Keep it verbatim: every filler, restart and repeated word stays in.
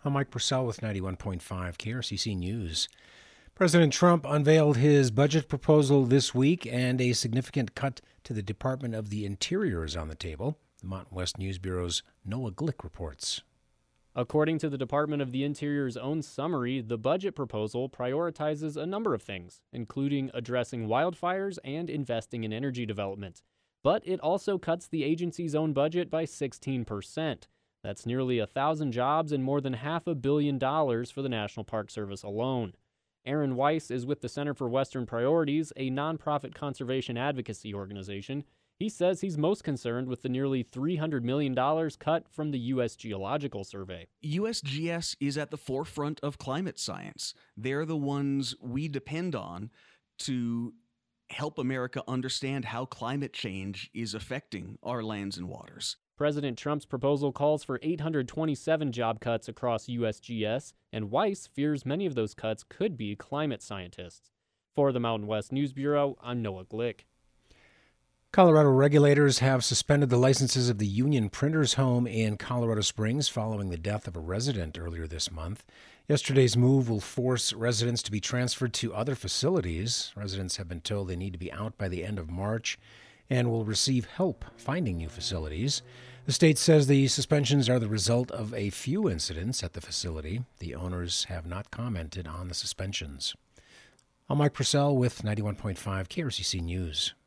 I'm Mike Purcell with ninety-one point five K R C C News. President Trump unveiled his budget proposal this week, and a significant cut to the Department of the Interior is on the table. The Mountain West News Bureau's Noah Glick reports. According to the Department of the Interior's own summary, the budget proposal prioritizes a number of things, including addressing wildfires and investing in energy development. But it also cuts the agency's own budget by sixteen percent. That's nearly a thousand jobs and more than half a billion dollars for the National Park Service alone. Aaron Weiss is with the Center for Western Priorities, a nonprofit conservation advocacy organization. He says he's most concerned with the nearly three hundred million dollars cut from the U S Geological Survey. U S G S is at the forefront of climate science. They're the ones we depend on to help America understand how climate change is affecting our lands and waters. President Trump's proposal calls for eight hundred twenty-seven job cuts across U S G S, and Weiss fears many of those cuts could be climate scientists. For the Mountain West News Bureau, I'm Noah Glick. Colorado regulators have suspended the licenses of the Union Printers home in Colorado Springs following the death of a resident earlier this month. Yesterday's move will force residents to be transferred to other facilities. Residents have been told they need to be out by the end of March and will receive help finding new facilities. The state says the suspensions are the result of a few incidents at the facility. The owners have not commented on the suspensions. I'm Mike Purcell with ninety-one point five K R C C News.